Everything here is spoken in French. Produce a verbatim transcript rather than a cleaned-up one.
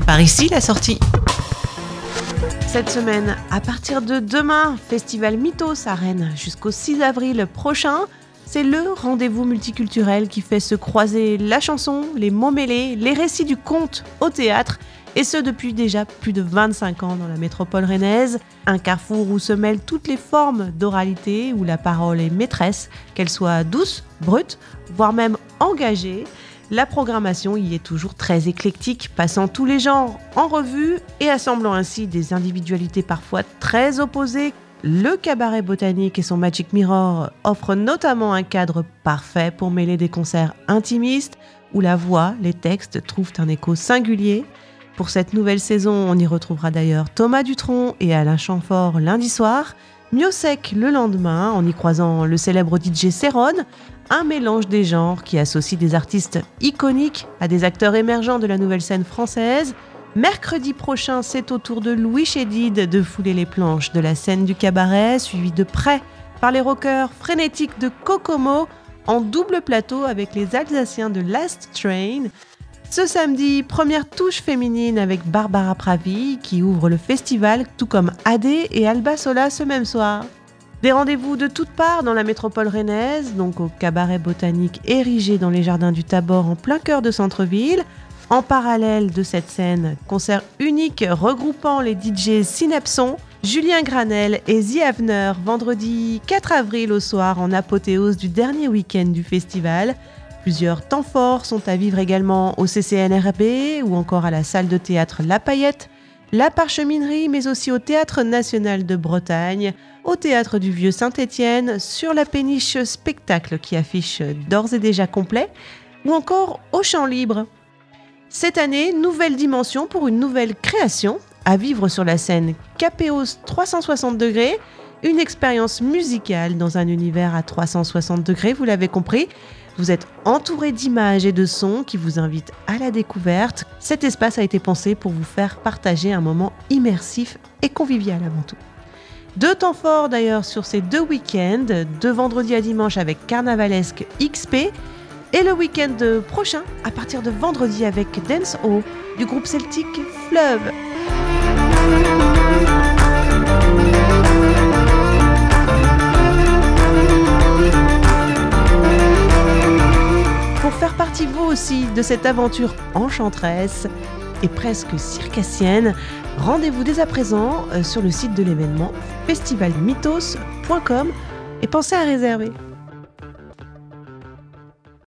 Par ici, la sortie. Cette semaine, à partir de demain, Festival Mythos à Rennes jusqu'au six avril prochain. C'est le rendez-vous multiculturel qui fait se croiser la chanson, les mots mêlés, les récits du conte au théâtre, et ce depuis déjà plus de vingt-cinq ans dans la métropole rennaise. Un carrefour où se mêlent toutes les formes d'oralité, où la parole est maîtresse, qu'elle soit douce, brute, voire même engagée. La programmation y est toujours très éclectique, passant tous les genres en revue et assemblant ainsi des individualités parfois très opposées. Le cabaret botanique et son Magic Mirror offrent notamment un cadre parfait pour mêler des concerts intimistes où la voix, les textes trouvent un écho singulier. Pour cette nouvelle saison, on y retrouvera d'ailleurs Thomas Dutronc et Alain Chamfort lundi soir, Miossec le lendemain en y croisant le célèbre D J Céron, un mélange des genres qui associe des artistes iconiques à des acteurs émergents de la nouvelle scène française. Mercredi prochain, c'est au tour de Louis Chédid de fouler les planches de la scène du cabaret, suivi de près par les rockers frénétiques de Kokomo, en double plateau avec les Alsaciens de Last Train. Ce samedi, première touche féminine avec Barbara Pravi qui ouvre le festival, tout comme Adé et Alba Sola ce même soir. Des rendez-vous de toutes parts dans la métropole rennaise, donc au cabaret botanique érigé dans les jardins du Tabor en plein cœur de centre-ville. En parallèle de cette scène, concert unique regroupant les D J Synapson, Julien Granel et The Avener, vendredi quatre avril au soir en apothéose du dernier week-end du festival. Plusieurs temps forts sont à vivre également au C C N R B ou encore à la salle de théâtre La Paillette, la Parcheminerie, mais aussi au Théâtre National de Bretagne, au Théâtre du Vieux Saint-Étienne, sur la péniche spectacle qui affiche d'ores et déjà complet, ou encore au Champ Libre. Cette année, nouvelle dimension pour une nouvelle création, à vivre sur la scène Capéos trois cent soixante degrés, une expérience musicale dans un univers à trois cent soixante degrés, vous l'avez compris. Vous êtes entouré d'images et de sons qui vous invitent à la découverte. Cet espace a été pensé pour vous faire partager un moment immersif et convivial avant tout. Deux temps forts d'ailleurs sur ces deux week-ends, de vendredi à dimanche avec Carnavalesque X P, et le week-end prochain, à partir de vendredi avec Dance O du groupe celtique Fleuve. Pour faire partie vous aussi de cette aventure enchanteresse et presque circassienne, rendez-vous dès à présent sur le site de l'événement festival mythos point com et pensez à réserver.